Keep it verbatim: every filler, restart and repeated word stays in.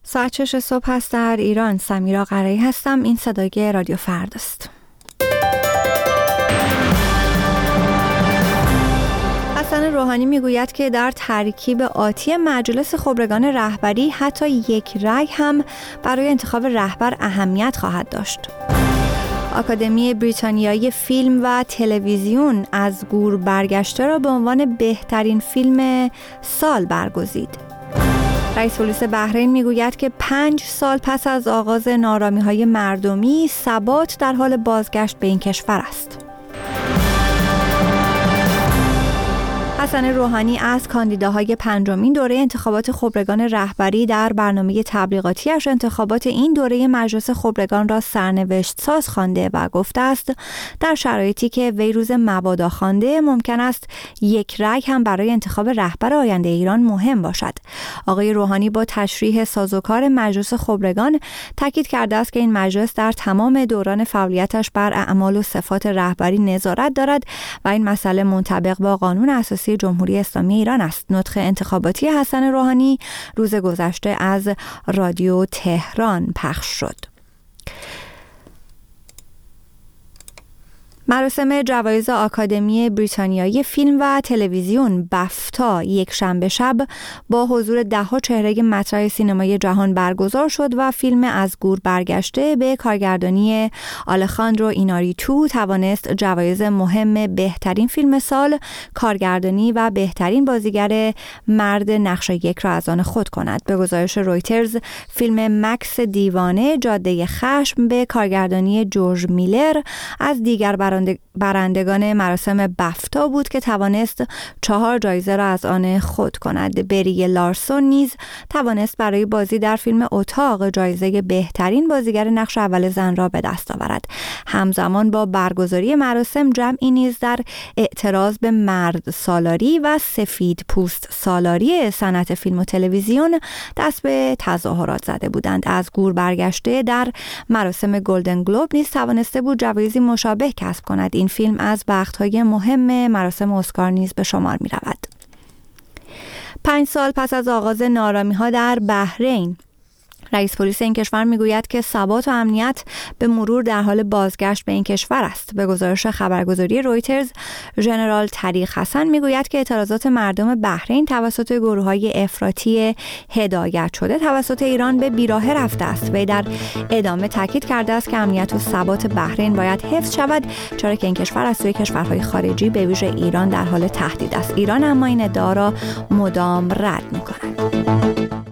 ساعت شش صبح هست در ایران. سمیرا قرایی هستم. این صدای رادیو فرداست. حسن روحانی میگوید که در ترکیب آتی مجلس خبرگان رهبری حتی یک رأی هم برای انتخاب رهبر اهمیت خواهد داشت. آکادمی بریتانیایی فیلم و تلویزیون از گور برگشته را به عنوان بهترین فیلم سال برگزید. رئیس پلیس بحرین میگوید که پنج سال پس از آغاز نارامی‌های مردمی، ثبات در حال بازگشت به این کشور است. حسن روحانی از کاندیداهای پنجمین دوره انتخابات خبرگان رهبری در برنامه تبلیغاتیش انتخابات این دوره مجلس خبرگان را سرنوشت ساز خوانده و گفته است در شرایطی که وی روز مبادا خوانده ممکن است یک رأی هم برای انتخاب رهبر آینده ایران مهم باشد. آقای روحانی با تشریح سازوکار مجلس خبرگان تاکید کرده است که این مجلس در تمام دوران فعالیتش بر اعمال و صفات رهبری نظارت دارد و این مسئله منطبق با قانون اساسی جمهوری اسلامی ایران است. نطق انتخاباتی حسن روحانی روز گذشته از رادیو تهران پخش شد. مراسم جوایز آکادمی بریتانیایی فیلم و تلویزیون بفتا یک شنبه شب با حضور ده‌ها چهره مطرح سینمای جهان برگزار شد و فیلم از گور برگشته به کارگردانی آلخاندرو ایناریتو توانست جوایز مهم بهترین فیلم سال، کارگردانی و بهترین بازیگر مرد نقش یک را از آن خود کند. به گزارش رویترز، فیلم مکس دیوانه جاده خشم به کارگردانی جورج میلر از دیگر برندگان مراسم بفتا بود که توانست چهار جایزه را از آن خود کند. بری لارسون نیز توانست برای بازی در فیلم اتاق جایزه بهترین بازیگر نقش اول زن را به دست آورد. همزمان با برگزاری مراسم، جمعی نیز در اعتراض به مرد سالاری و سفید پوست سالاری صنعت فیلم و تلویزیون دست به تظاهرات زده بودند. از گور برگشته در مراسم گلدن گلوب نیز توانسته بود جوایزی مشابه کسب کند. این فیلم از بخت‌های مهم مراسم اسکار نیز به شمار می رود. پنج سال پس از آغاز نارامی‌ها در بحرین، رئیس پلیس این کشور میگوید که ثبات و امنیت به مرور در حال بازگشت به این کشور است. به گزارش خبرگزاری رویترز، ژنرال طریق حسن میگوید که اعتراضات مردم بحرین توسط گروه‌های افراطی هدایت شده توسط ایران به بیراهه رفته است. وی در ادامه تاکید کرده است که امنیت و ثبات بحرین باید حفظ شود، چرا که این کشور از سوی کشورهای خارجی به ویژه ایران در حال تهدید است. ایران اما این ادعا را مدام رد می‌کند.